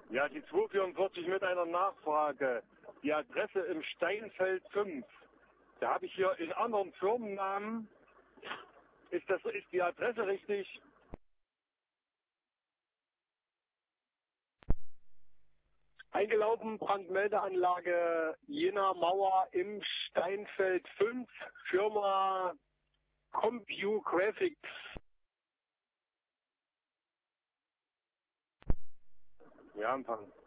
Ja, die 244 mit einer Nachfrage. Die Adresse im Steinfeld 5. Da habe ich hier in anderen Firmennamen. Ist die Adresse richtig? Eingelaufen, Brandmeldeanlage Jena Mauer im Steinfeld 5, Firma CompuGraphics. Ja, Empfang.